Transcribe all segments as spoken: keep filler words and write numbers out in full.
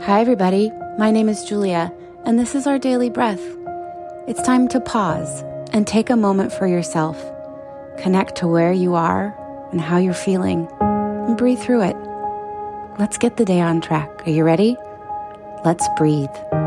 Hi everybody, my name is Julia, and this is our daily breath. It's time to pause and take a moment for yourself. Connect to where you are and how you're feeling, and breathe through it. Let's get the day on track. Are you ready? Let's breathe.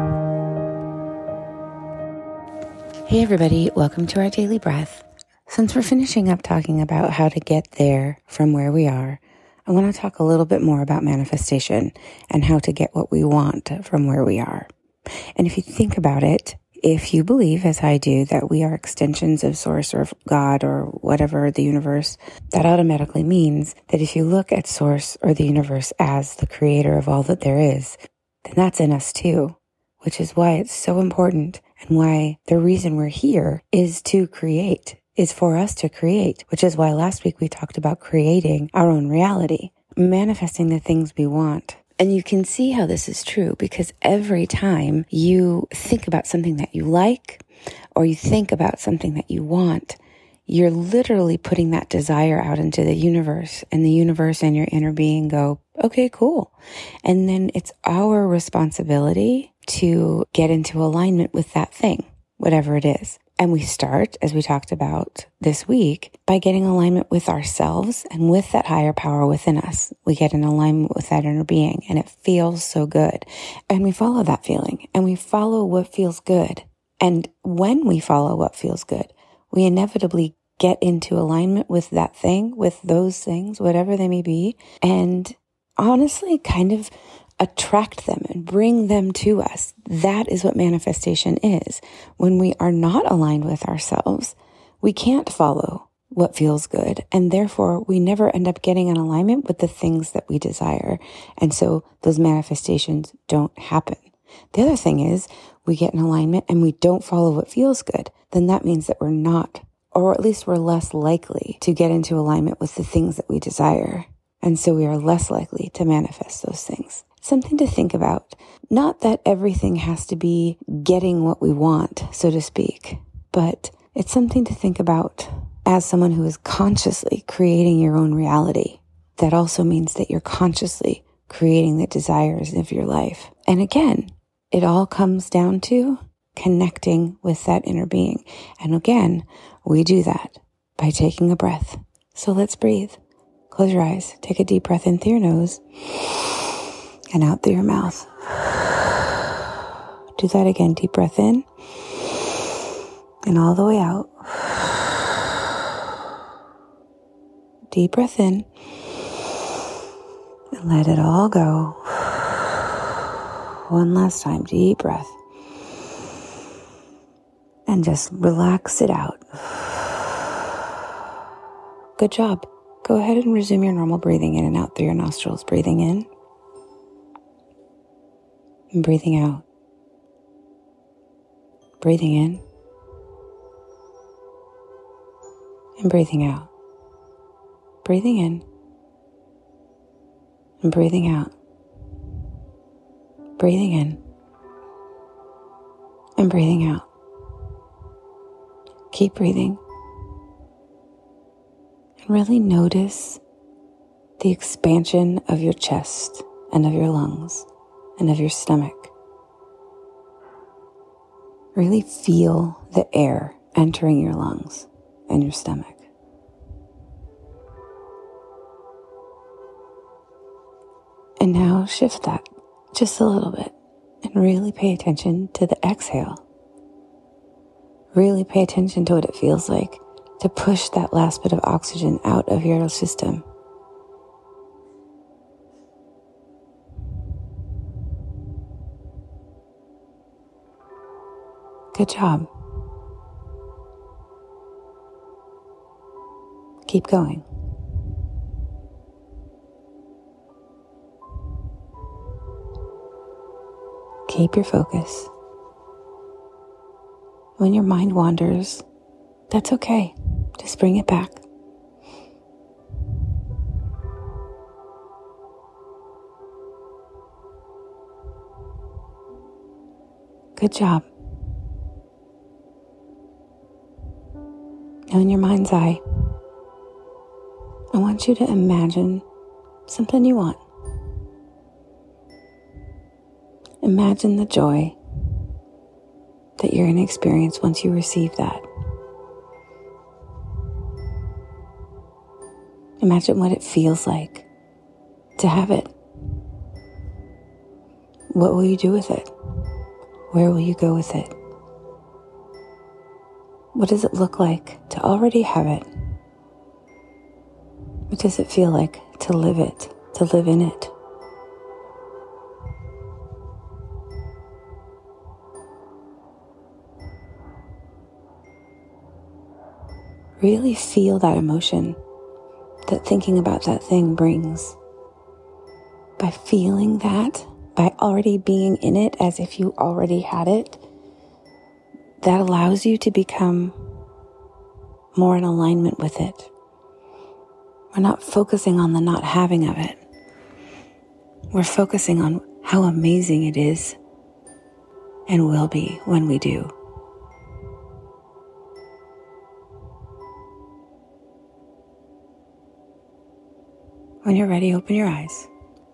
Hey everybody, welcome to our daily breath. Since we're finishing up talking about how to get there from where we are, I want to talk a little bit more about manifestation and how to get what we want from where we are. And if you think about it, if you believe, as I do, that we are extensions of Source or God or whatever, the universe, that automatically means that if you look at Source or the universe as the creator of all that there is, then that's in us too, which is why it's so important and why the reason we're here is to create. is for us to create, which is why last week we talked about creating our own reality, manifesting the things we want. And you can see how this is true because every time you think about something that you like or you think about something that you want, you're literally putting that desire out into the universe, and the universe and your inner being go, okay, cool. And then it's our responsibility to get into alignment with that thing, whatever it is. And we start, as we talked about this week, by getting alignment with ourselves and with that higher power within us. We get in alignment with that inner being, and it feels so good. And we follow that feeling, and we follow what feels good. And when we follow what feels good, we inevitably get into alignment with that thing, with those things, whatever they may be, and honestly kind of attract them and bring them to us. That is what manifestation is. When we are not aligned with ourselves, we can't follow what feels good. And therefore, we never end up getting in alignment with the things that we desire. And so those manifestations don't happen. The other thing is we get in alignment and we don't follow what feels good. Then that means that we're not, or at least we're less likely to get into alignment with the things that we desire. And so we are less likely to manifest those things. Something to think about. Not that everything has to be getting what we want, so to speak, but it's something to think about as someone who is consciously creating your own reality. That also means that you're consciously creating the desires of your life. And again, it all comes down to connecting with that inner being. And again, we do that by taking a breath. So let's breathe. Close your eyes. Take a deep breath in through your nose and out through your mouth. Do that again. Deep breath in and all the way out. Deep breath in and let it all go. One last time. Deep breath. And just relax it out. Good job. Go ahead and resume your normal breathing in and out through your nostrils. Breathing in. And breathing out. Breathing in. And breathing out. Breathing in. And breathing out. Breathing in. And breathing out. Keep breathing. And really notice the expansion of your chest and of your lungs and of your stomach. Really feel the air entering your lungs and your stomach. And now shift that just a little bit and really pay attention to the exhale. Really pay attention to what it feels like to push that last bit of oxygen out of your system. Good job. Keep going. Keep your focus. When your mind wanders, that's okay. Just bring it back. Good job. Now in your mind's eye, I want you to imagine something you want. Imagine the joy that you're going to experience once you receive that. Imagine what it feels like to have it. What will you do with it? Where will you go with it? What does it look like to already have it? What does it feel like to live it, to live in it? Really feel that emotion that thinking about that thing brings. By feeling that, by already being in it as if you already had it, that allows you to become more in alignment with it. We're not focusing on the not having of it. We're focusing on how amazing it is and will be when we do. When you're ready, open your eyes.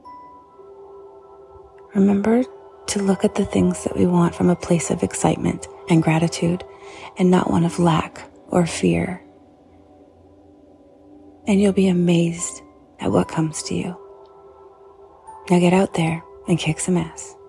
Remember to look at the things that we want from a place of excitement and gratitude and not one of lack or fear. And you'll be amazed at what comes to you. Now get out there and kick some ass.